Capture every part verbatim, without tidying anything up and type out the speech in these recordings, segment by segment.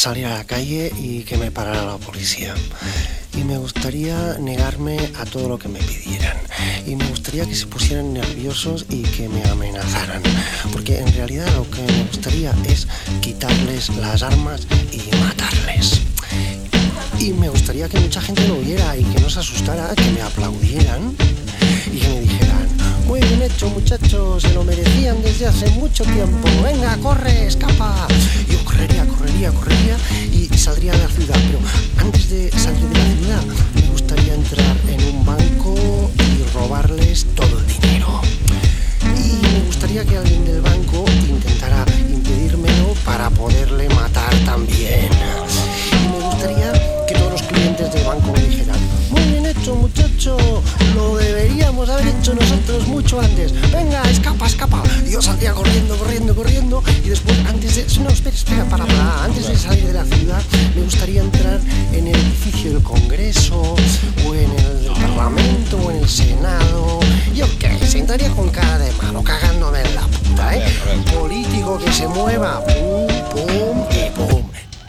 salir a la calle y que me parara la policía. Y me gustaría negarme a todo lo que me pidieran. Y me gustaría que se pusieran nerviosos y que me amenazaran. Porque en realidad lo que me gustaría es quitarles las armas y matarles. Y me gustaría que mucha gente lo oyera y que no se asustara, que me aplaudieran y que me dijeran: muy bien hecho, muchachos, se lo merecían desde hace mucho tiempo. Venga, corre, escapa. Yo correría, correría, correría y saldría de la ciudad. Pero antes de salir de la ciudad, me gustaría entrar en un banco y robarles todo el dinero. Y me gustaría que alguien del banco intentara impedírmelo para poderle matar también. Y me gustaría que todos los clientes del banco me dijeran: muy bien hecho, muchacho, lo deberíamos haber hecho nosotros mucho antes. Venga, escapa, escapa. Y yo saldría corriendo, corriendo, corriendo. Y después, antes de... No, espera, espera, para, para. Antes de salir de la ciudad, me gustaría entrar en el edificio del Congreso, o en el del Parlamento, o en el Senado. Yo qué sé, entraría con cara de malo, cagándome en la puta, ¿eh? Político que se mueva, pum, pum y pum.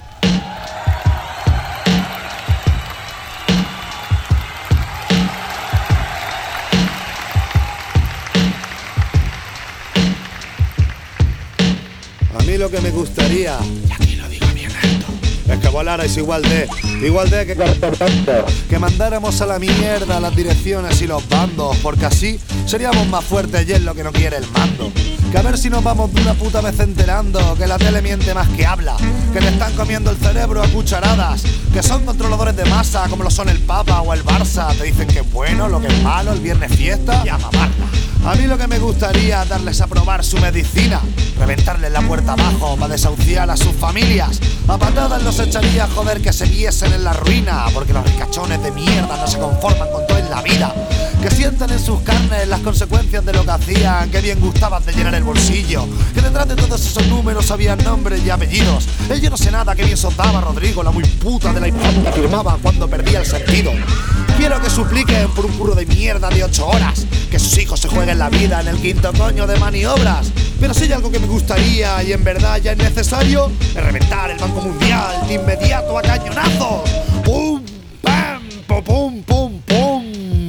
A mí lo que me gustaría, Y aquí lo digo bien alto, es que volarais igual de, igual de que que mandáramos a la mierda las direcciones y los bandos, porque así seríamos más fuertes y es lo que no quiere el mando. Que a ver si nos vamos de una puta vez enterando que la tele miente más que habla, que te están comiendo el cerebro a cucharadas, que son controladores de masa como lo son el Papa o el Barça. Te dicen que es bueno, lo que es malo, el viernes fiesta y a mamarla. A mí lo que me gustaría es darles a probar su medicina, reventarles la puerta abajo para desahuciar a sus familias. A patadas los echaría, joder, que se viesen en la ruina, porque los ricachones de mierda no se conforman con todo en la vida. Que sientan en sus carnes las consecuencias de lo que hacían, que bien gustaban de llenar el bolsillo, que detrás de todos esos números había nombres y apellidos. Él yo no sé nada, que bien soldaba Rodrigo, la muy puta de la infanta firmaba cuando perdía el sentido. Quiero que supliquen por un curro de mierda de ocho horas, que sus hijos se jueguen la vida en el quinto coño de maniobras. Pero si hay algo que me gustaría y en verdad ya es necesario, es reventar el Banco Mundial de inmediato a cañonazos. Pum, pam, pum, pum, pum, pum.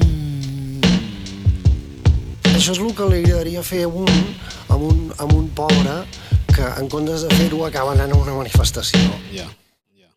Això és el que li agradaria fer a un, a un, a un pobre que en comptes de fer-ho acaba anant a una manifestació. Ja, ja,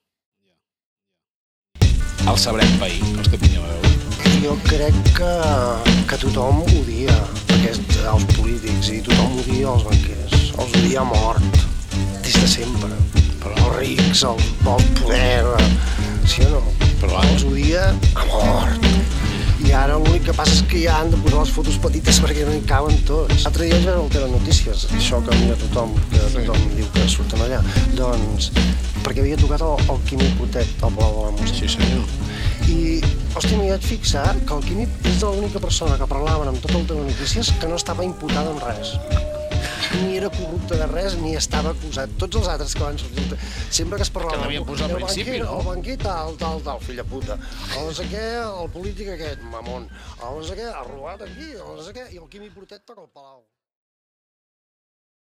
ja. El sabrem pair, els que tinguem a veure. Jo crec que, que tothom odia aquest, els polítics i tothom odia els banquers. Els odia a mort, des de sempre. Però els rics, els vols poder, sí o no? Però els odia a mort. I ara l'únic que passa és que ja han de posar les fotos petites perquè no hi caben tots. L'altre dia ja era el Telenotícies, això que mira tothom, que tothom diu que surten allà. Doncs, perquè havia tocat el, el Quimi Portet al Palau de la Música. Sí, senyor. I, hòstia, m'hi vaig fixar que el Quimi és l'única persona que parlaven amb tot el Telenotícies que no estava imputada en res. Ni era corrupte de res, ni estava acusat. Tots els altres que van sortir, sempre que es parlava... Que l'havien posat al principi, no? El banquer tal, tal, tal, fill de puta. El no sé què, el polític aquest, mamón. El no sé què, ha robat aquí, el no sé què, i el Quimi Portet toca el Palau.